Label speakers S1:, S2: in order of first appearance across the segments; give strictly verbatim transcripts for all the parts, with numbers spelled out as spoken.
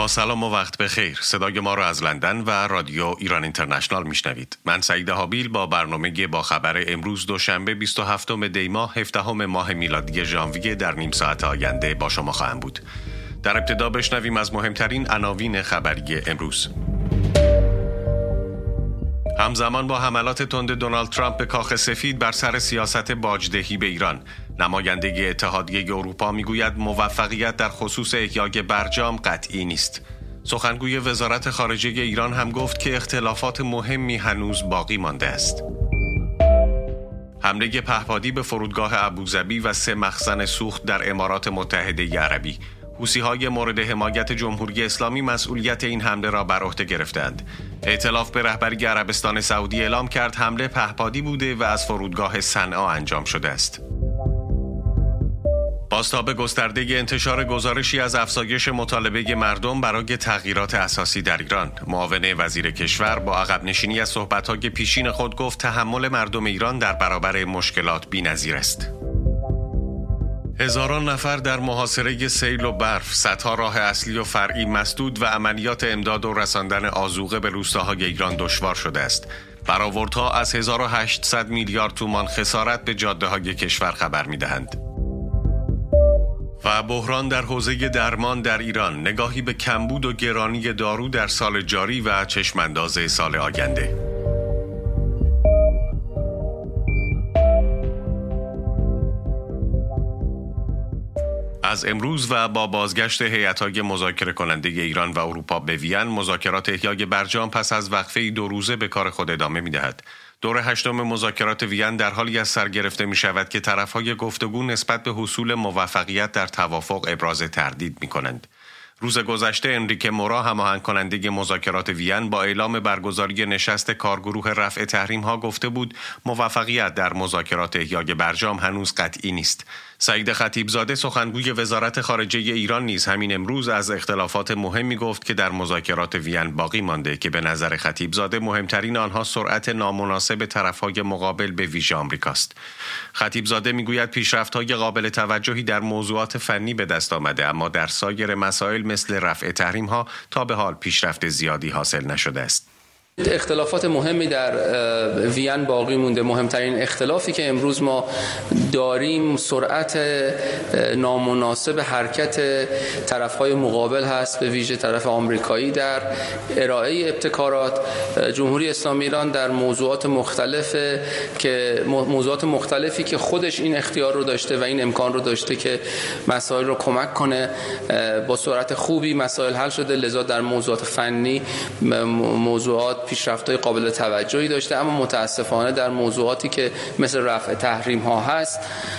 S1: با سلام و وقت بخیر. صدای ما را از لندن و رادیو ایران اینترنشنال میشنوید. من سعید حابیل با برنامه با خبر امروز دوشنبه بیست و هفتم دی ماه هفدهم ماه میلادی ژانویه در نیم ساعت آینده با شما خواهم بود. در ابتدا بشنویم از مهمترین عناوین خبری امروز. همزمان با حملات تند دونالد ترامپ به کاخ سفید بر سر سیاست باجدهی به ایران، نماینده اتحادیه اروپا میگوید موفقیت در خصوص احیای برجام قطعی نیست. سخنگوی وزارت خارجه ایران هم گفت که اختلافات مهمی هنوز باقی مانده است. حمله پهپادی به فرودگاه ابوظبی و سه مخزن سوخت در امارات متحده عربی. حوثی‌های مورد حمایت جمهوری اسلامی مسئولیت این حمله را بر عهده گرفتند. ائتلاف به رهبری عربستان سعودی اعلام کرد حمله پهپادی بوده و از فرودگاه صنعا انجام شده است. بازتاب گسترده انتشار گزارشی از افزایش مطالبه مردم برای تغییرات اساسی در ایران. معاون وزیر کشور با عقب نشینی از صحبت‌های پیشین خود گفت تحمل مردم ایران در برابر مشکلات بی‌نظیر است. هزاران نفر در محاصره سیل و برف، صدها راه اصلی و فرعی مسدود و عملیات امداد و رساندن آذوقه به روستاهای ایران دشوار شده است. برآوردها از هزار و هشتصد میلیارد تومان خسارت به جاده‌های کشور خبر می‌دهند. و بحران در حوزه درمان در ایران، نگاهی به کمبود و گرانی دارو در سال جاری و چشمانداز سال آینده. از امروز و با بازگشت هیئت‌های مذاکره کننده ایران و اروپا به وین، مذاکرات احیای برجام پس از وقفه دو روزه به کار خود ادامه می‌دهد. دور هشتم مذاکرات وین در حالی از سر گرفته می‌شود که طرف‌های گفتگو نسبت به حصول موفقیت در توافق ابراز تردید می‌کنند. روز گذشته انریکه مورا، هماهنگ کننده مذاکرات وین، با اعلام برگزاری نشست کارگروه رفع تحریم‌ها گفته بود موفقیت در مذاکرات احیای برجام هنوز قطعی نیست. سعید خطیبزاده، سخنگوی وزارت خارجه ایران، نیز همین امروز از اختلافات مهمی گفت که در مذاکرات وین باقی مانده که به نظر خطیبزاده مهمترین آنها سرعت نامناسب طرف‌های مقابل به ویژه آمریکاست. خطیبزاده میگوید پیشرفت‌های قابل توجهی در موضوعات فنی به دست آمده، اما در سایر مسائل مثل رفع تحریم‌ها تا به حال پیشرفت زیادی حاصل نشده است.
S2: اختلافات مهمی در وین باقی مونده. مهمترین اختلافی که امروز ما داریم سرعت نامناسب حرکت طرف‌های مقابل هست، به ویژه طرف آمریکایی در ارائه ابتکارات. جمهوری اسلامی ایران در موضوعات مختلف که موضوعات مختلفی که خودش این اختیار رو داشته و این امکان رو داشته که مسائل رو کمک کنه، با سرعت خوبی مسائل حل شده. لذا در موضوعات فنی موضوعات پیشرفت‌های قابل توجهی داشته، اما متاسفانه در موضوعاتی که مثل رفع تحریم ها هست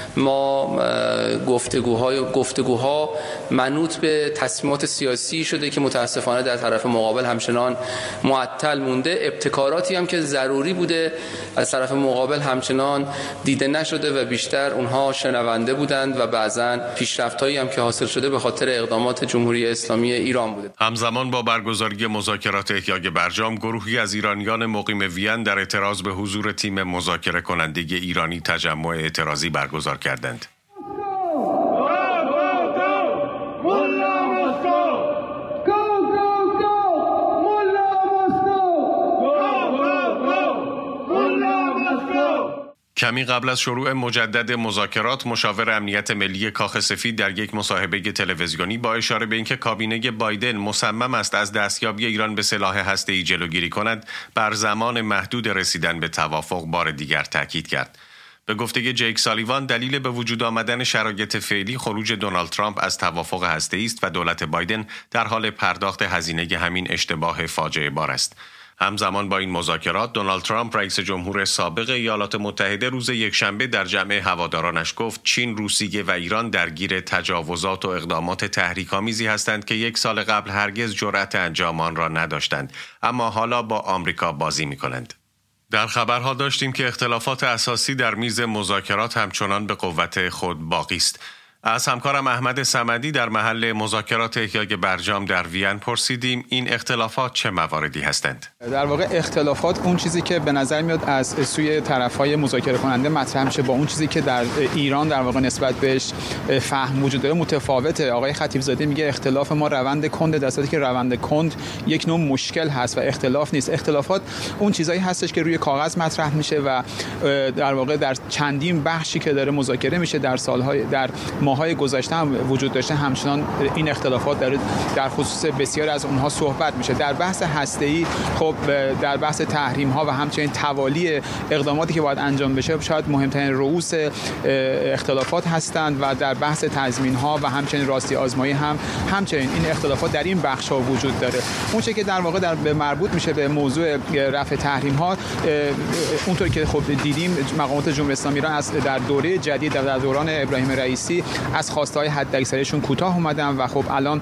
S2: ما گفتگوهای گفتگوها منوط به تصمیمات سیاسی شده که متاسفانه در طرف مقابل همچنان معطل مونده. ابتکاراتی هم که ضروری بوده از طرف مقابل همچنان دیده نشده و بیشتر اونها شنونده بودند و بعضاً پیشرفت‌هایی هم که حاصل شده به خاطر اقدامات جمهوری اسلامی ایران بوده.
S1: همزمان با برگزاری مذاکرات احیای برجام، گروهی از ایرانیان مقیم وین در اعتراض به حضور تیم مذاکره کننده ایرانی تجمع اعتراضی برگزار کردند. کمی قبل از شروع مجدد مذاکرات، مشاور امنیت ملی کاخ سفید در یک مصاحبه تلویزیونی با اشاره به اینکه کابینه بایدن مصمم است از دستیابی ایران به سلاح هسته‌ای جلوگیری کند، بر زمان محدود رسیدن به توافق بار دیگر تاکید کرد. به گفته جیک سالیوان، دلیل به وجود آمدن شرایط فعلی خروج دونالد ترامپ از توافق هسته‌ای است و دولت بایدن در حال پرداخت هزینه همین اشتباه فاجعه بار است. همزمان با این مذاکرات، دونالد ترامپ رئیس جمهور سابق ایالات متحده روز یکشنبه در جمع هوادارانش گفت چین، روسیه و ایران درگیر تجاوزات و اقدامات تحریک‌آمیزی هستند که یک سال قبل هرگز جرأت انجام آن را نداشتند، اما حالا با آمریکا بازی می‌کنند. در خبرها داشتیم که اختلافات اساسی در میز مذاکرات همچنان به قوت خود باقی است. از همکارم احمد صمدی در محل مذاکرات احیای برجام در وین پرسیدیم این اختلافات چه مواردی هستند؟
S3: در واقع اختلافات اون چیزی که به نظر میاد از سوی طرف‌های مذاکره کننده مطرح میشه با اون چیزی که در ایران در واقع نسبت بهش فهم وجود داره متفاوته. آقای خطیبزاده میگه اختلاف ما روند کند، در صورتی که روند کند یک نوع مشکل هست و اختلاف نیست. اختلافات اون چیزایی هستش که روی کاغذ مطرح میشه و در واقع در چندین بخشی که داره مذاکره میشه در سالهای در ماهای گذشته هم وجود داشته، همچنان این اختلافات در در خصوص بسیار از اونها صحبت میشه. در بحث هسته‌ای خب در بحث تحریم ها و همچنین توالی اقداماتی که باید انجام بشه شاید مهمترین رؤوس اختلافات هستند و در بحث تضمین ها و همچنین راستی آزمایی هم همچنین این اختلافات در این بخش ها وجود داره. اون چیزی که در واقع در مربوط میشه به موضوع رفع تحریم ها، اونطور که خب دیدیم مقامات جمهوری اسلامی ایران از در دوره جدید در دوران ابراهیم رئیسی از خواسته های حداکثریشون کوتاه اومدن و خب الان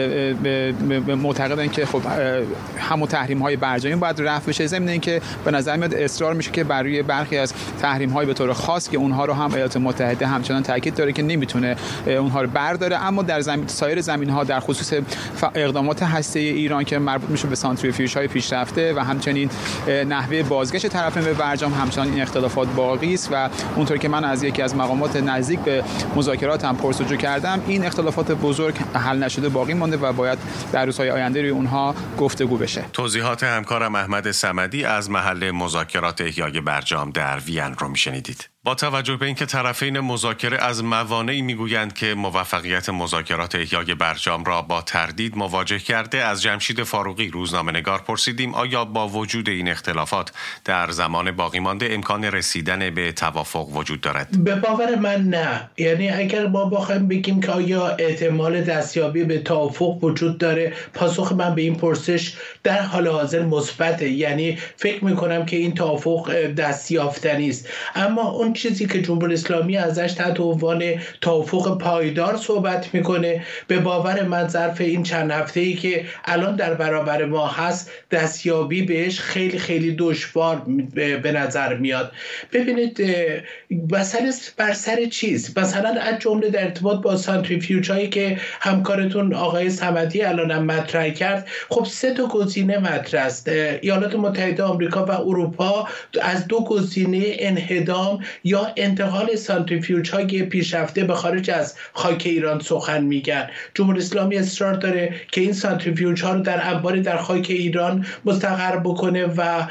S3: معتقدن که خب همون تحریم های برجام باید رفع بشه. ضمن اینکه به نظر میاد اصرار میشه که بر روی برخی از تحریم های به طور خاص که اونها رو هم ایالات متحده همچنان تاکید داره که نمیتونه اونها رو برداره، اما در زمین سایر زمین ها در خصوص اقدامات هسته‌ای ایران که مربوط میشه به سانتریفیوژ های پیشرفته و همچنین نحوه بازگشت طرفین به برجام همچنان این اختلافات باقی است و اونطور که من از یکی از مقامات نزدیک به مذاکرات هم پرسجو کردم این اختلافات بزرگ حل نشده باقی مونده و باید در روزهای آینده روی اونها گفتگو بشه.
S1: توضیحات همکارم احمد صمدی از محل مذاکرات احیای برجام در وین رو میشنیدید. با توجه به اینکه طرفین مذاکره از موانعی میگویند که موفقیت مذاکرات احیای برجام را با تردید مواجه کرده، از جمشید فاروقی روزنامه‌نگار پرسیدیم آیا با وجود این اختلافات در زمان باقی مانده امکان رسیدن به توافق وجود دارد؟
S4: به باور من نه. یعنی اگر ما بخوایم بگیم که آیا احتمال دستیابی به توافق وجود داره، پاسخ من به این پرسش در حال حاضر مثبته. یعنی فکر می‌کنم که این توافق دستیافتنی است، اما اون چیزی که جمهوری اسلامی ازش تحت عنوان توافق پایدار صحبت میکنه، به باور من ظرف این چند هفته‌ای که الان در برابر ما هست دستیابی بهش خیلی خیلی دشوار به نظر میاد. ببینید مثلا بر سر چیز، مثلا از جمله در ارتباط با سانتریفیوژ هایی که همکارتون آقای صمدی الان هم مطرح کرد، خب سه تا گزینه مطرح است. ایالات متحده آمریکا و اروپا از دو گزینه انهدام یا انتقال سانتریفیوژ های پیشرفته به خارج از خاک ایران سخن میگن. جمهوری اسلامی اصرار داره که این سانتریفیوژ ها رو در انباری در خاک ایران مستقر بکنه و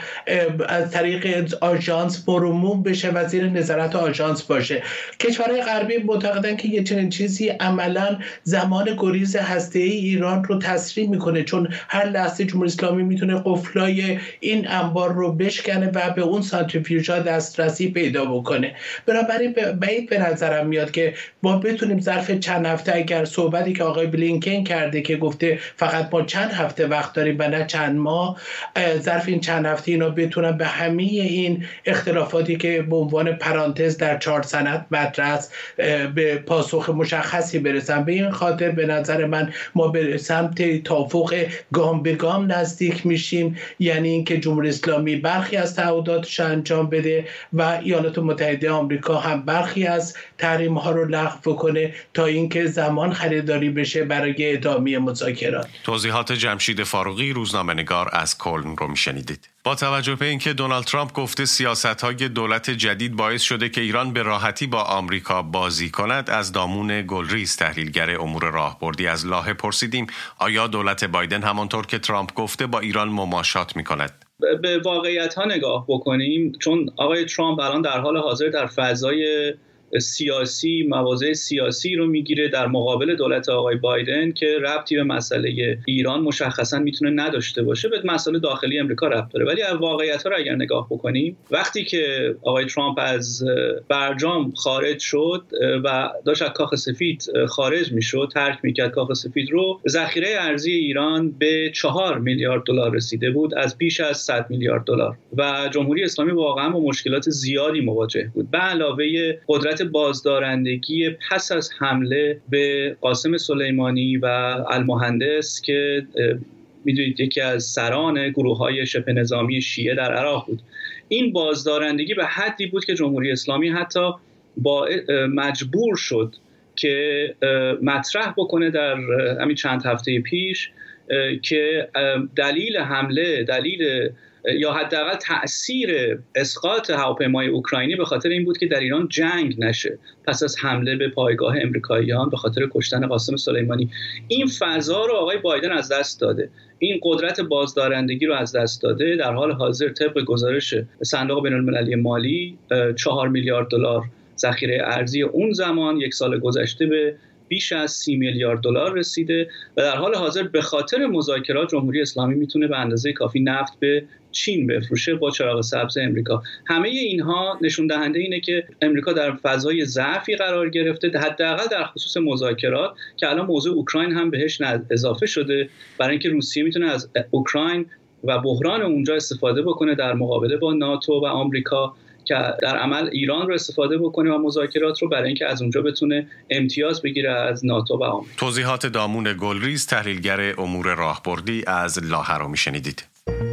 S4: از طریق آژانس مرموم بشه و زیر نظارت آژانس باشه. کشورهای غربی معتقدن که یه چنین چیزی عملاً زمان گریز هسته‌ای ایران رو تسریع میکنه، چون هر لحظه جمهوری اسلامی میتونه قفلای این انبار رو بشکنه و به اون سانتریفیوژ ها دسترسی پیدا بکنه. بنابراین بعید به نظرم میاد که ما بتونیم ظرف چند هفته، اگر صحبتی که آقای بلینکن کرده که گفته فقط ما چند هفته وقت داریم و نه چند ماه، ظرف این چند هفته اینا بتونن به همه این اختلافاتی که به عنوان پرانتز در چهار سند مطرح است به پاسخ مشخصی برسن. به این خاطر به نظر من ما به سمت توافق گام به گام نزدیک میشیم، یعنی اینکه جمهوری اسلامی برخی از تعهداتش انجام بده و ایالات متحده آمریکا هم برخی از تحریم ها رو لغو کنه تا اینکه زمان خریداری بشه برای ادامه مذاکرات.
S1: توضیحات جمشید فاروقی روزنامه‌نگار از کلن رو میشنیدید. با توجه به اینکه دونالد ترامپ گفته سیاست‌های دولت جدید باعث شده که ایران به راحتی با آمریکا بازی کند، از دامون گلریز تحلیلگر امور راهبردی از لاهه پرسیدیم آیا دولت بایدن همانطور که ترامپ گفته با ایران مماشات می‌کند؟
S5: به واقعیت ها نگاه بکنیم، چون آقای ترامپ الان در حال حاضر در فضای سیاسی مواضع سیاسی رو میگیره در مقابل دولت آقای بایدن که ربطی به مسئله ایران مشخصا میتونه نداشته باشه، به مسئله داخلی امریکا ربط داره. ولی واقعیت ها رو اگر نگاه بکنیم، وقتی که آقای ترامپ از برجام خارج شد و داشت از کاخ سفید خارج میشد، ترک میکرد کاخ سفید رو، ذخیره ارزی ایران به چهار میلیارد دلار رسیده بود از بیش از صد میلیارد دلار و جمهوری اسلامی واقعا با مشکلات زیادی مواجه بود. به علاوه قدرت بازدارندگی پس از حمله به قاسم سلیمانی و المهندس که میدونید یکی از سران گروه‌های شبه نظامی شیعه در عراق بود، این بازدارندگی به حدی بود که جمهوری اسلامی حتی با مجبور شد که مطرح بکنه در همین چند هفته پیش که دلیل حمله، دلیل یا حداقل تأثیر اسقاط هواپیمای اوکراینی به خاطر این بود که در ایران جنگ نشه پس از حمله به پایگاه امریکاییان به خاطر کشتن قاسم سلیمانی. این فضا رو آقای بایدن از دست داده، این قدرت بازدارندگی رو از دست داده. در حال حاضر طبق گزارش صندوق بین‌المللی مالی چهار میلیارد دلار ذخیره ارزی اون زمان یک سال گذشته به بیش از سی میلیارد دلار رسیده و در حال حاضر به خاطر مذاکرات جمهوری اسلامی میتونه به اندازه کافی نفت به چین بفروشه با چراغ سبز امریکا. همه اینها نشون دهنده اینه که امریکا در فضای ضعفی قرار گرفته، حداقل در خصوص مذاکرات که الان موضوع اوکراین هم بهش اضافه شده، برای اینکه روسیه میتونه از اوکراین و بحران اونجا استفاده بکنه در مقابله با ناتو و آمریکا، که در عمل ایران رو استفاده بکنه و مذاکرات رو برای اینکه از اونجا بتونه امتیاز بگیره از ناتو و آمریکا.
S1: توضیحات دامون گلریز، تحلیلگر امور راهبردی از لاهه رو میشنیدید.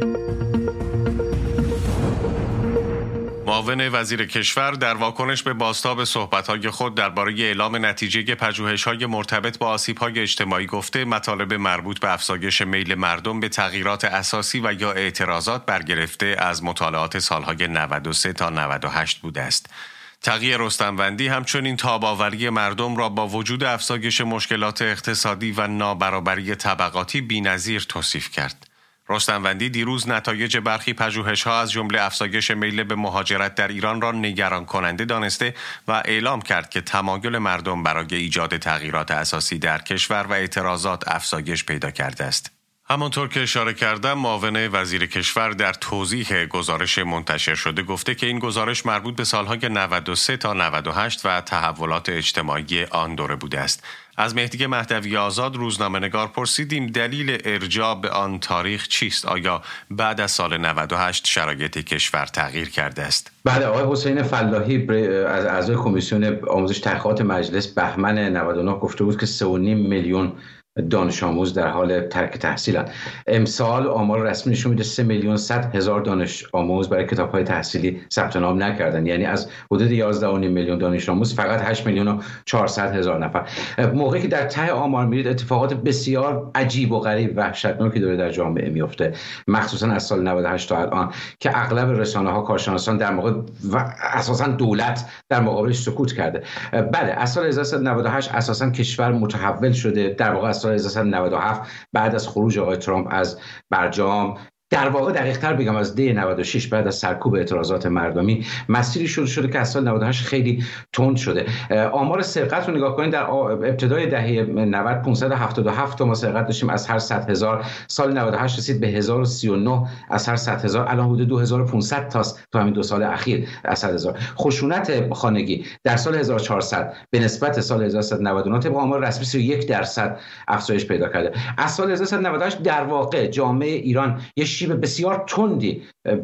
S1: معاون وزیر کشور در واکنش به بازتاب صحبت‌های خود درباره اعلام نتیجه پژوهش‌های مرتبط با آسیب‌های اجتماعی گفته مطالب مربوط به افزایش میل مردم به تغییرات اساسی و یا اعتراضات برگرفته از مطالعات سال‌های نود و سه تا نود و هشت بوده است. تقی رستموندی همچنین تاب‌آوری مردم را با وجود افزایش مشکلات اقتصادی و نابرابری طبقاتی بی‌نظیر توصیف کرد. رستموندی دیروز نتایج برخی پژوهش‌ها از جمله افزایش میل به مهاجرت در ایران را نگران کننده دانسته و اعلام کرد که تمایل مردم برای ایجاد تغییرات اساسی در کشور و اعتراضات افزایش پیدا کرده است. همانطور که اشاره کردم، معاون وزیر کشور در توضیح گزارش منتشر شده گفته که این گزارش مربوط به سالهای نود و سه تا نود و هشت و تحولات اجتماعی آن دوره بوده است. از مهدی مهدوی آزاد روزنامه‌نگار پرسیدیم دلیل ارجاع به آن تاریخ چیست؟ آیا بعد از سال نود و هشت شرایط کشور تغییر کرده است؟
S6: بله، آقای حسین فلاحی از اعضای کمیسیون آموزش تحقیقات مجلس بهمن نود و نه گفته بود که سه و نیم میلیون دانش آموز در حال ترک تحصیلند. امسال آمار رسمی نشون میده سه میلیون صد هزار دانش آموز برای کتاب‌های تحصیلی ثبت نام نکردن، یعنی از حدود یازده و نیم میلیون دانش آموز فقط هشت میلیون و چهارصد هزار نفر. موقعی که در ته آمار میرید اتفاقات بسیار عجیب و غریب وحشتناکی داره در جامعه میفته، مخصوصا از سال نود و هشت تا الان که اغلب رسانه‌ها، کارشناسان در موقع و اساسا دولت در مقابلش سکوت کرده. بله، از سال هزار و سیصد و نود و هشت اساسا کشور متحول شده. در واقع از سال هزار و سیصد و نود و هفت بعد از خروج آقای ترامپ از برجام، در واقع دقیق‌تر بگم از دی نود و شش بعد از سرکوب اعتراضات مردمی، مسیری شروع شده که از سال نود و هشت خیلی تند شده. آمار سرقت رو نگاه کنید، در ابتدای دهه نود پانصد و هفتاد و هفت تا ما سرقت داشتیم از هر صد هزار، سال نود و هشت رسید به هزار و سی و نه از هر صد هزار، الان حدود دو هزار و پانصد تاست تو همین دو سال اخیر از صد هزار. خشونت خانگی در سال هزار و چهارصد به نسبت سال هزار و سیصد و نود و نه طبق آمار رسمی سی و یک درصد افزایش پیدا کرده. از سال هزار و سیصد و نود و هشت در واقع جامعه ایران یه شیب بسیار تندی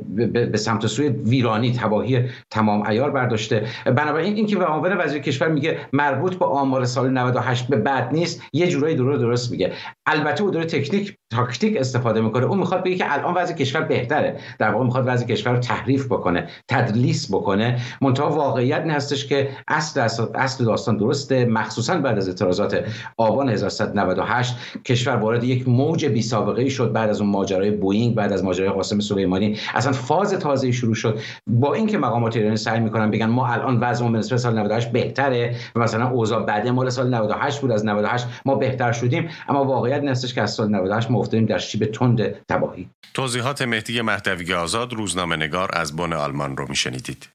S6: به سمت سوی ویرانی، تباهی تمام عیار برداشته. بنابراین این که معاون وزیر کشور میگه مربوط به آمار سال نود و هشت به بعد نیست، یه جورایی درست درست میگه. البته او داره تکنیک تاکتیک استفاده میکنه. اون میخواد بگه که الان وضع کشور بهتره، در واقع میخواد وضع کشور رو تحریف بکنه، تدلیس بکنه. منتها واقعیت این هستش که اصل اصل داستان درسته. مخصوصا بعد از اعتراضات آبان هزار و سیصد و نود و هشت کشور وارد یک موج بی سابقه ای شد. بعد از اون ماجرای بوئینگ، بعد از ماجرای قاسم سلیمانی، اصلا فاز تازه‌ای شروع شد. با اینکه مقامات ایرانی سعی میکنن بگن ما الان وضعمون به نسبت سال نود و هشت بهتره و مثلا اوضاع بعد مال سال نود و هشت بود، از نود و هشت ما بهتر شدیم، اما واقعیت این هستش که از سال نود و هشت ما افتادیم در شیب تند تباهی.
S1: توضیحات مهدی مهدوی آزاد روزنامه‌نگار از بن آلمان رو میشنیدید.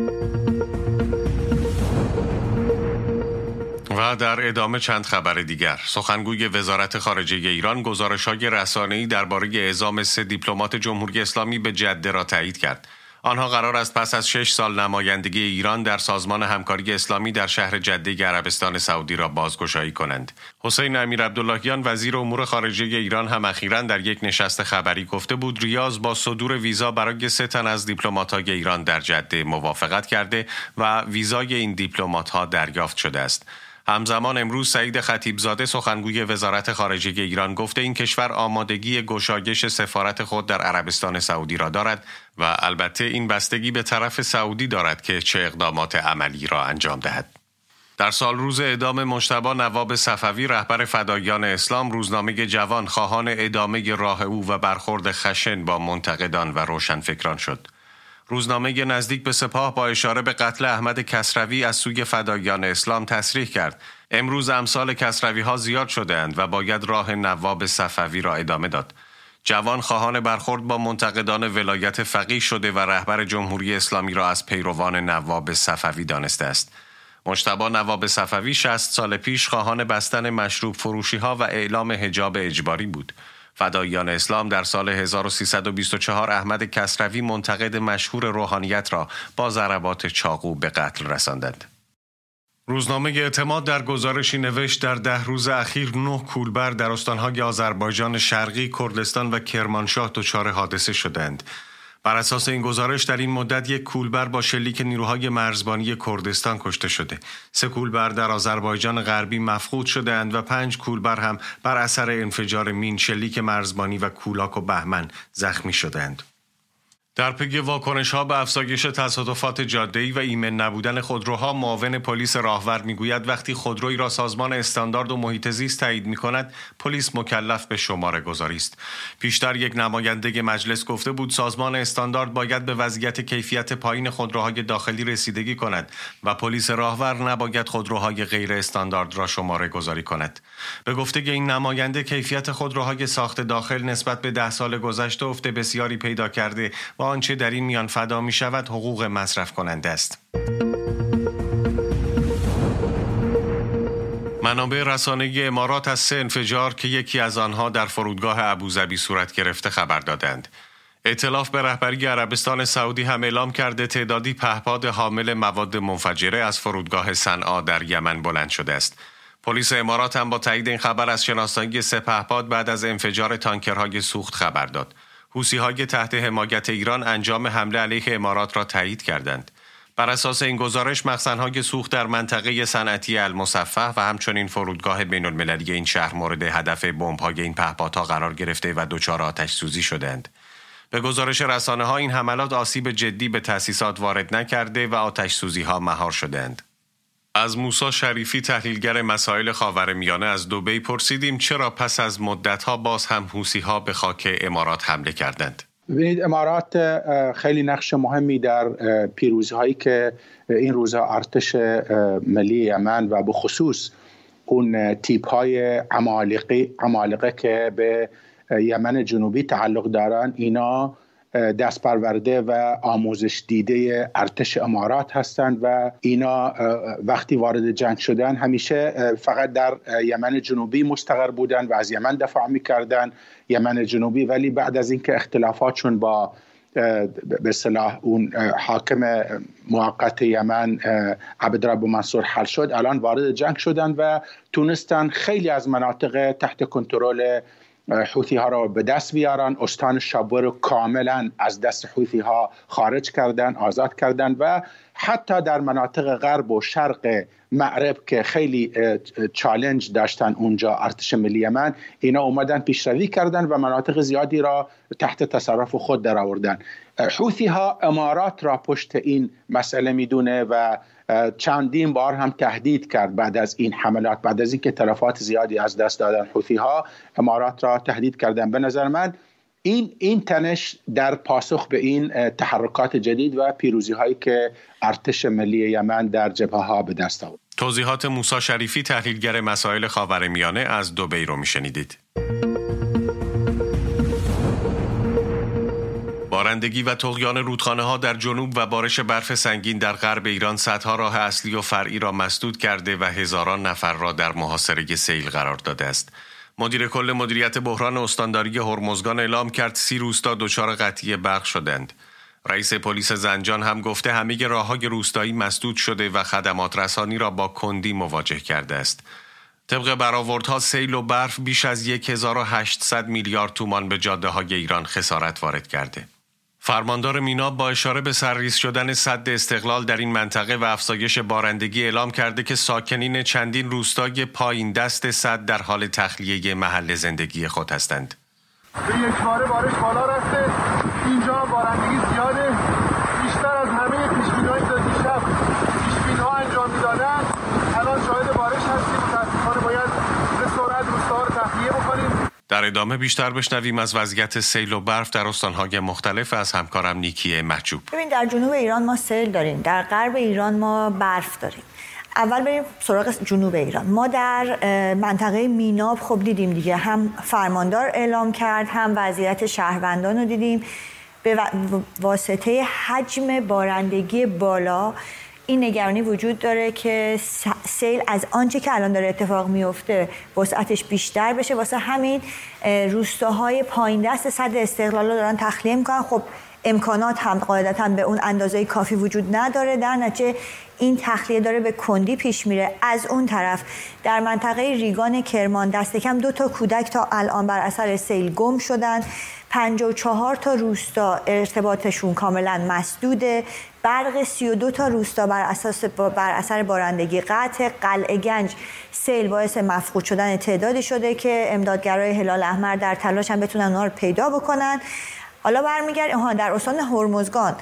S1: و در ادامه چند خبر دیگر. سخنگوی وزارت خارجه ایران گزارش‌های رسانه‌ای درباره اعزام سه دیپلمات جمهوری اسلامی به جده را تایید کرد. آنها قرار است پس از شش سال نمایندگی ایران در سازمان همکاری اسلامی در شهر جده عربستان سعودی را بازگشایی کنند. حسین امیرعبداللهیان وزیر امور خارجه ایران هم اخیراً در یک نشست خبری گفته بود ریاض با صدور ویزا برای سه تن از دیپلمات‌های ایران در جده موافقت کرده و ویزای این دیپلمات‌ها دریافت شده است. همزمان امروز سعید خطیبزاده سخنگوی وزارت خارجه ایران گفته این کشور آمادگی گشایش سفارت خود در عربستان سعودی را دارد و البته این بستگی به طرف سعودی دارد که چه اقدامات عملی را انجام دهد. در سال روز اعدام مجتبی نواب صفوی رهبر فداییان اسلام، روزنامه جوان خواهان ادامه راه او و برخورد خشن با منتقدان و روشنفکران شد. روزنامه نزدیک به سپاه با اشاره به قتل احمد کسروی از سوی فداییان اسلام تصریح کرد: امروز امثال کسروی ها زیاد شده‌اند و باید راه نواب صفوی را ادامه داد. جوان خواهان برخورد با منتقدان ولایت فقیه شده و رهبر جمهوری اسلامی را از پیروان نواب صفوی دانسته است. مجتبی نواب صفوی شصت سال پیش خواهان بستن مشروب فروشی ها و اعلام حجاب اجباری بود. فداییان اسلام در سال هزار و سیصد و بیست و چهار احمد کسروی منتقد مشهور روحانیت را با ضربات چاقو به قتل رساندند. روزنامه اعتماد در گزارشی نوشت در ده روز اخیر نه کولبر در استانهای آذربایجان شرقی، کردستان و کرمانشاه دچار حادثه شدند. بر اساس این گزارش در این مدت یک کولبر با شلیک نیروهای مرزبانی کردستان کشته شده. سه کولبر در آذربایجان غربی مفقود شده‌اند و پنج کولبر هم بر اثر انفجار مین، شلیک مرزبانی و کولاک و بهمن زخمی شده‌اند. در پی واکنش‌ها به افزایش تصادفات جاده‌ای و ایمن نبودن خودروها، معاون پلیس راهور می‌گوید وقتی خودرویی را سازمان استاندارد و محیط زیست تایید می‌کند، پلیس مکلف به شماره گذاری است. پیشتر یک نماینده مجلس گفته بود سازمان استاندارد باید به وضعیت کیفیت پایین خودروهای داخلی رسیدگی کند و پلیس راهور نباید خودروهای غیر استاندارد را شماره گذاری کند. به گفته این نماینده، کیفیت خودروهای ساخت داخل نسبت به ده سال گذشته افت بسیاری پیدا کرده و آنچه در این میان فدا می شود حقوق مصرف کننده است. منابع رسانه‌ای امارات از سه انفجار که یکی از آنها در فرودگاه ابوظبی صورت گرفته خبر دادند. ائتلاف به رهبری عربستان سعودی هم اعلام کرده تعدادی پهپاد حامل مواد منفجره از فرودگاه صنعا در یمن بلند شده است. پلیس امارات هم با تایید این خبر از شناسایی سه پهپاد بعد از انفجار تانکرهای سوخت خبر داد. حوثی‌های تحت حمایت ایران انجام حمله علیه امارات را تایید کردند. بر اساس این گزارش مخزن‌های سوخت در منطقه صنعتی المصفح و همچنین فرودگاه بین‌المللی این شهر مورد هدف بمب‌های این پهپادها قرار گرفته و دچار آتش‌سوزی شدند. به گزارش رسانه‌ها این حملات آسیب جدی به تأسیسات وارد نکرده و آتش‌سوزی‌ها مهار شدند. از موسی شریفی، تحلیلگر مسائل خاورمیانه از دبی، پرسیدیم چرا پس از مدت‌ها باز هم حوثی‌ها به خاک امارات حمله کردند.
S7: ببینید، امارات خیلی نقش مهمی در پیروزی‌هایی که این روزها ارتش ملی یمن و به خصوص اون تیپ‌های عمالقه عمالقه که به یمن جنوبی تعلق دارن، اینا دست پرورده و آموزش دیده ارتش امارات هستند و اینا وقتی وارد جنگ شدن همیشه فقط در یمن جنوبی مستقر بودن و از یمن دفاع می‌کردن یمن جنوبی، ولی بعد از اینکه اختلافاتشون با به اصطلاح اون حاکم موقت یمن عبدالرب منصور حل شد، الان وارد جنگ شدن و تونستن خیلی از مناطق تحت کنترل حوثی ها را به دست بیارن. استان شابور رو کاملا از دست حوثی ها خارج کردن، آزاد کردن و حتی در مناطق غرب و شرق مغرب که خیلی چالنج داشتن اونجا ارتش ملی یمن، اینا اومدن پیشروی کردن و مناطق زیادی را تحت تصرف خود در آوردن. حوثی ها امارات را پشت این مسئله میدونه و چندین بار هم تهدید کرد بعد از این حملات، بعد از اینکه تلفات زیادی از دست دادن حوثی ها، امارات را تهدید کردن. به نظر من این این تنش در پاسخ به این تحرکات جدید و پیروزی هایی که ارتش ملی یمن در جبهه ها به دست آورد.
S1: توضیحات موسی شریفی، تحلیلگر مسائل خاورمیانه از دبی رو میشنیدید. بارندگی و طغیان رودخانه‌ها در جنوب و بارش برف سنگین در غرب ایران صدها راه اصلی و فرعی را مسدود کرده و هزاران نفر را در محاصره سیل قرار داده است. مدیر کل مدیریت بحران استانداری هرمزگان اعلام کرد سی روستا دچار قطعی برق شدند. رئیس پلیس زنجان هم گفته همه راه‌های روستایی مسدود شده و خدمات رسانی را با کندی مواجه کرده است. طبق برآوردها سیل و برف بیش از هزار و هشتصد میلیارد تومان به جاده‌های ایران خسارت وارد کرده. فرماندار میناب با اشاره به سرریز شدن سد استقلال در این منطقه و افزایش بارندگی اعلام کرده که ساکنین چندین روستای پایین دست سد در حال تخلیه محل زندگی خود هستند.
S8: به یک باره بارش بالا رفته، اینجا بارندگی زیاده، بیشتر از همه پیشبینی‌هایی که دیشب پیشبینی‌ها انجام می‌دادن الان
S1: در ادامه بیشتر بشنویم از وضعیت سیل و برف در استان‌های مختلف از همکارم نیکی محجوب.
S9: ببین در جنوب ایران ما سیل داریم، در غرب ایران ما برف داریم. اول بریم سراغ جنوب ایران. ما در منطقه میناب خب دیدیم دیگه، هم فرماندار اعلام کرد، هم وضعیت شهروندان رو دیدیم. به واسطه حجم بارندگی بالا این نگرانی وجود داره که سیل از آنچه که الان داره اتفاق میفته وسعتش بیشتر بشه. واسه همین روستاهای پایین دست سد استقلال رو دارن تخلیه میکنن. خب امکانات هم قاعدتاً به اون اندازه کافی وجود نداره، در نتیجه این تخلیه داره به کندی پیش میره. از اون طرف در منطقه ریگان کرمان دست کم دو تا کودک تا الان بر اثر سیل گم شدن. پنجاه و چهار تا روستا ارتباطشون کاملا مسدوده. برق سی و دو تا روستا بر اساس بر اثر بارندگی قطع. قلعه گنج سیل باعث مفقود شدن تعدادی شده که امدادگرای هلال احمر در تلاشن بتونن اونها رو پیدا بکنن. حالا برمیگردیم در استان هرمزگان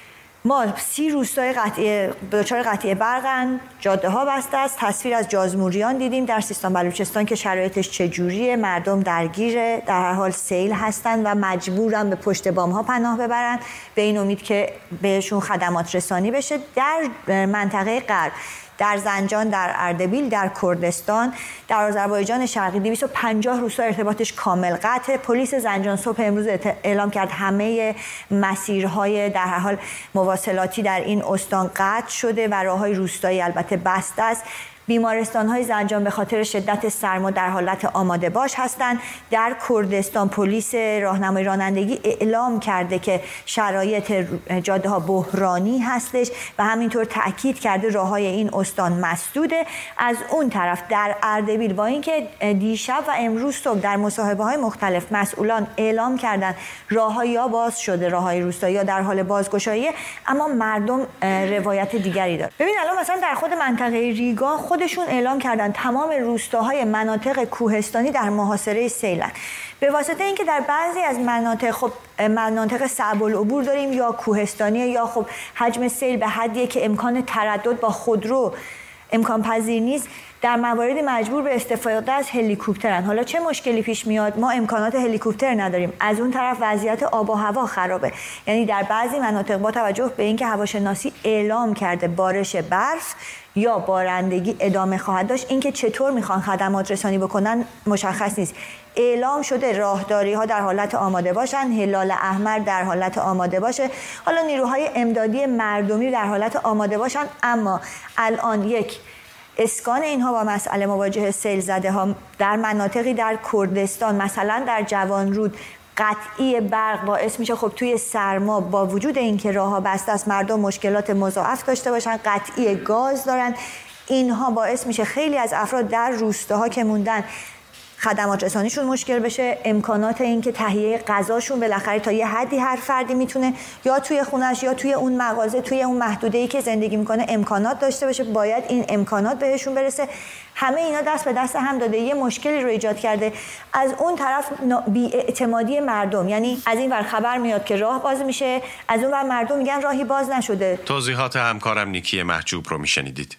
S9: ما سی روستای قطعی دچار قطعی برقن، جاده ها بسته است. تصویر از جازموریان دیدیم در سیستان بلوچستان که شرایطش چجوریه. مردم درگیره، در هر حال سیل هستن و مجبورن به پشت بام ها پناه ببرن به این امید که بهشون خدمات رسانی بشه. در منطقه غرب در زنجان، در اردبیل، در کردستان، در آذربایجان شرقی دویست و پنجاه روستا ارتباطش کامل قطع. پلیس زنجان صبح امروز اعلام کرد همه مسیرهای در هر حال مواصلاتی در این استان قطع شده و راههای روستایی البته بسته است. بیمارستان‌های زنجان به خاطر شدت سرما در حالت آماده باش هستند. در کردستان پلیس راهنمای رانندگی اعلام کرده که شرایط جاده‌ها بحرانی هستش و همینطور تأکید کرده راه‌های این استان مسدوده. از اون طرف در اردبیل با اینکه دیشب و امروز صبح در مصاحبه‌های مختلف مسئولان اعلام کردن راه‌ها یا باز شده، راه‌های روستایی یا در حال بازگشایی، اما مردم روایت دیگری دارن. ببین الان مثلا در خود منطقه ریگا خودشون اعلام کردن تمام روستاهای مناطق کوهستانی در محاصره سیلن. به واسطه اینکه در بعضی از مناطق خب مناطق صعب العبور داریم یا کوهستانی یا خب حجم سیل به حدیه که امکان تردد با خودرو امکان پذیر نیست، در مواردی مجبور به استفاده از هلیکوپترن. حالا چه مشکلی پیش میاد؟ ما امکانات هلیکوپتر نداریم. از اون طرف وضعیت آب و هوا خرابه، یعنی در بعضی مناطق با توجه به اینکه هواشناسی اعلام کرده بارش برف یا بارندگی ادامه خواهد داشت، اینکه چطور میخوان خدمات رسانی بکنن مشخص نیست. اعلام شده راهداری ها در حالت آماده باشن، هلال احمر در حالت آماده باشه، حالا نیروهای امدادی مردمی در حالت آماده باشن. اما الان یک اسکان اینها با مسئله مواجه سیل زده ها در مناطقی در کردستان، مثلا در جوانرود، قطعی برق باعث میشه خب توی سرما با وجود اینکه راه‌ها بسته است مردم مشکلات مضاعف داشته باشن. قطعی گاز دارن، اینها باعث میشه خیلی از افراد در روستاها که موندن خدمات رسانیشون مشکل بشه. امکانات این که تهیه غذاشون بالاخره تا یه حدی هر فردی میتونه یا توی خونش یا توی اون مغازه توی اون محدوده‌ای که زندگی میکنه امکانات داشته باشه، باید این امکانات بهشون برسه. همه اینا دست به دست هم داده یه مشکلی رو ایجاد کرده. از اون طرف بی‌اعتمادی مردم، یعنی از این ور خبر میاد که راه باز میشه، از اون ور مردم میگن راهی باز نشده.
S1: توضیحات همکارم نیکی محجوب رو میشنیدید.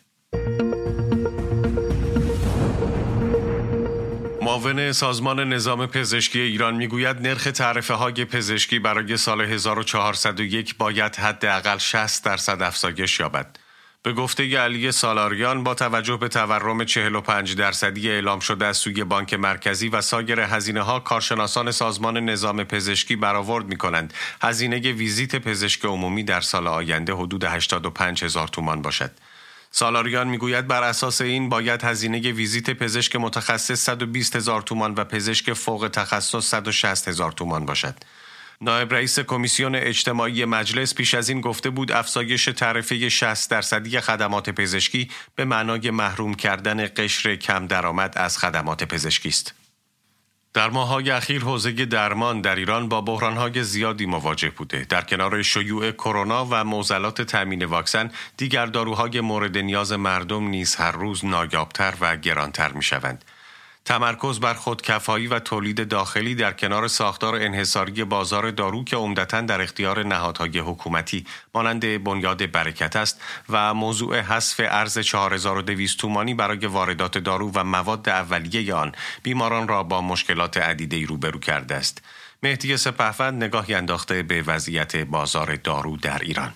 S1: معاون سازمان نظام پزشکی ایران میگوید نرخ تعرفه های پزشکی برای سال هزار و چهارصد و یک باید حداقل شصت درصد افزایش یابد. به گفته علی سالاریان با توجه به تورم چهل و پنج درصدی اعلام شده از سوی بانک مرکزی و سایر هزینه‌ها، کارشناسان سازمان نظام پزشکی برآورد می‌کنند هزینه ویزیت پزشک عمومی در سال آینده حدود هشتاد و پنج هزار تومان باشد. سالاریان میگوید بر اساس این باید هزینه ویزیت پزشک متخصص صد و بیست هزار تومان و پزشک فوق تخصص صد و شصت هزار تومان باشد. نایب رئیس کمیسیون اجتماعی مجلس پیش از این گفته بود افزایش تعرفه شصت درصدی خدمات پزشکی به معنای محروم کردن قشر کم درآمد از خدمات پزشکی است. در ماه‌های اخیر حوزه درمان در ایران با بحران‌های زیادی مواجه بوده. در کنار شیوع کرونا و معضلات تامین واکسن، دیگر داروهای مورد نیاز مردم نیز هر روز نایابتر و گرانتر می‌شوند. تمرکز بر خودکفایی و تولید داخلی در کنار ساختار انحصاری بازار دارو که عمدتاً در اختیار نهادهای حکومتی مانند بنیاد برکت است و موضوع حذف ارز چهار هزار و دویست تومانی برای واردات دارو و مواد اولیه آن بیماران را با مشکلات عدیده‌ای روبرو کرده است. مهدی سپهوند نگاهی انداخته به وضعیت بازار دارو در ایران.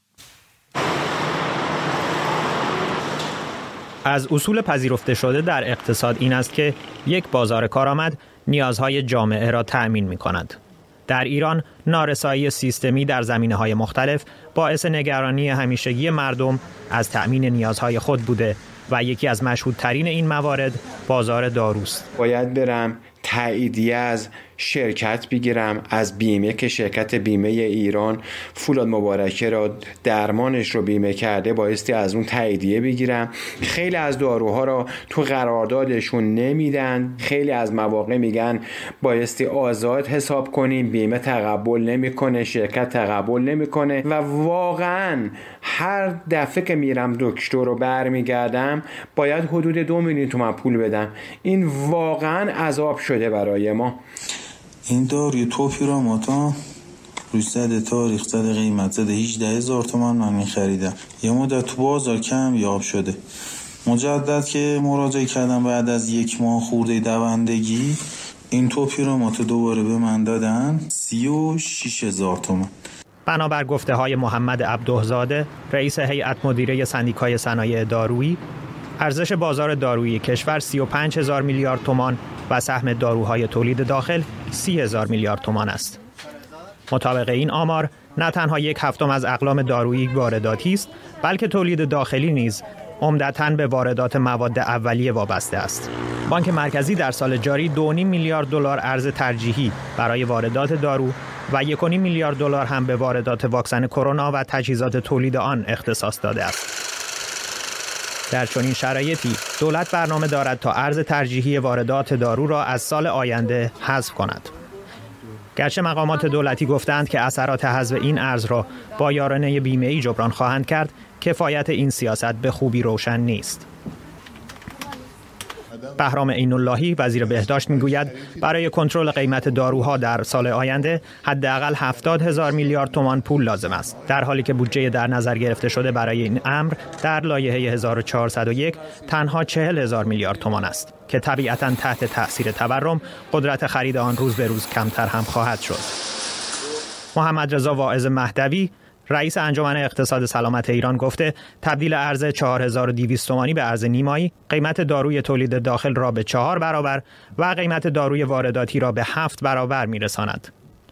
S10: از اصول پذیرفته شده در اقتصاد این است که یک بازار کارآمد نیازهای جامعه را تأمین می‌کند. در ایران نارسایی سیستمی در زمینه‌های مختلف باعث نگرانی همیشگی مردم از تأمین نیازهای خود بوده و یکی از مشهودترین این موارد بازار داروست.
S11: باید برم تاییدیه از شرکت بگیرم از بیمه که شرکت بیمه ایران فولاد مبارکه را درمانش رو بیمه کرده، بایستی از اون تاییدیه بگیرم. خیلی از داروها را تو قراردادشون نمیدن، خیلی از مواقع میگن بایستی آزاد حساب کنیم، بیمه تقبل نمیکنه، شرکت تقبل نمیکنه و واقعا هر دفعه که میرم دکتر رو برمیگردم باید حدود دو میلیون تومان پول بدم. این واقعا عذاب شده برای ما.
S12: این داروی توپیرامات روی زده تاریخ زده قیمت زده هجده هزار تومان من میخریدم. یه مدت تو بازار کم یاب شده، مجدد که مراجعه کردم بعد از یک ماه خورده دوندگی این توپیرامات دوباره به من دادن سی و شش هزار تومان.
S10: بنابر گفته های محمد عبدالزاده رئیس هیئت مدیره سندیکای صنایع دارویی، ارزش بازار دارویی کشور سی و پنج هزار میلیارد تومان و سهم داروهای تولید داخل سی هزار میلیارد تومان است. مطابق این آمار نه تنها یک هفتم از اقلام دارویی وارداتی است، بلکه تولید داخلی نیز عمدتاً به واردات مواد اولیه وابسته است. بانک مرکزی در سال جاری دو و نیم میلیارد دلار ارز ترجیحی برای واردات دارو و یک و نیم میلیارد دلار هم به واردات واکسن کرونا و تجهیزات تولید آن اختصاص داده است. در چنین شرایطی دولت برنامه دارد تا ارز ترجیحی واردات دارو را از سال آینده حذف کند. گرچه مقامات دولتی گفتند که اثرات حذف این ارز را با یارانه بیمه‌ای جبران خواهند کرد، کفایت این سیاست به خوبی روشن نیست. بهرام عین‌اللهی وزیر بهداشت میگوید برای کنترل قیمت داروها در سال آینده حداقل هفتاد هزار میلیارد تومان پول لازم است، در حالی که بودجه در نظر گرفته شده برای این امر در لایحه هزار و چهارصد و یک تنها چهل هزار میلیارد تومان است که طبیعتاً تحت تأثیر تورم قدرت خرید آن روز به روز کمتر هم خواهد شد. محمد رضا واعظ مهدوی رئیس انجمن اقتصاد سلامت ایران گفته تبدیل ارز چهار هزار و دویست تومانی به ارز نیمایی قیمت داروی تولید داخل را به چهار برابر و قیمت داروی وارداتی را به هفت برابر می‌رساند.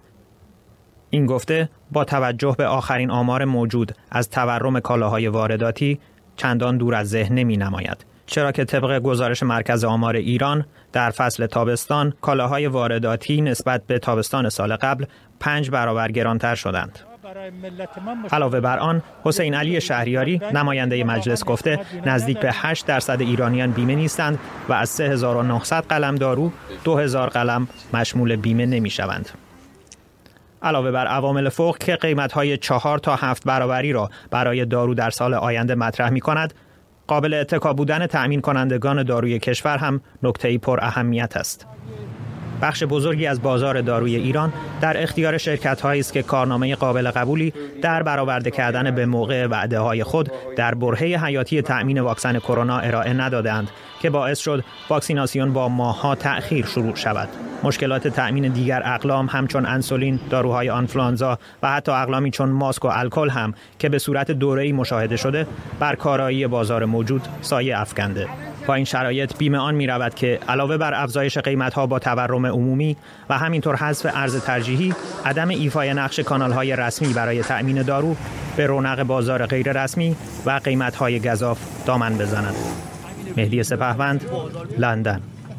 S10: این گفته با توجه به آخرین آمار موجود از تورم کالاهای وارداتی چندان دور از ذهن نمی‌نماید، چرا که طبق گزارش مرکز آمار ایران در فصل تابستان کالاهای وارداتی نسبت به تابستان سال قبل پنج برابر گرانتر شدند. علاوه بر آن، حسین علی شهریاری نماینده مجلس گفته نزدیک به هشت درصد ایرانیان بیمه نیستند و از سه هزار و نهصد قلم دارو دو هزار قلم مشمول بیمه نمی شوند. علاوه بر عوامل فوق که قیمت‌های چهار تا هفت برابری را برای دارو در سال آینده مطرح می کند، قابل اتکا بودن تأمین کنندگان داروی کشور هم نکته‌ای پر اهمیت است. بخش بزرگی از بازار داروی ایران در اختیار شرکت‌هایی است که کارنامه قابل قبولی در برآورده کردن به موقع وعده‌های خود در برهه حیاتی تأمین واکسن کرونا ارائه ندادند که باعث شد واکسیناسیون با ماه‌ها تأخیر شروع شود. مشکلات تأمین دیگر اقلام همچون انسولین، داروهای آنفلوانزا و حتی اقلامی چون ماسک و الکل هم که به صورت دوره‌ای مشاهده شده بر کارایی بازار موجود سایه افکنده. با این شرایط بیمه آن می رود که علاوه بر افزایش قیمت‌ها با تورم عمومی و همینطور حذف ارز ترجیحی، عدم ایفای نقش کانال‌های رسمی برای تأمین دارو به رونق بازار غیر رسمی و قیمت‌های گزاف دامن بزند. مهدی سپهوند، لندن.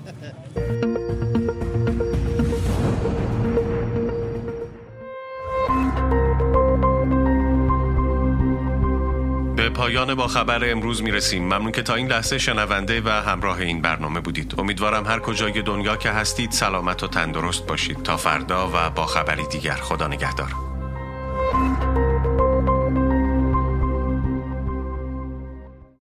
S1: به پایان با خبر امروز میرسیم. ممنون که تا این لحظه شنونده و همراه این برنامه بودید. امیدوارم هر کجای دنیا که هستید سلامت و تندرست باشید. تا فردا و با خبری دیگر، خدا نگهدار.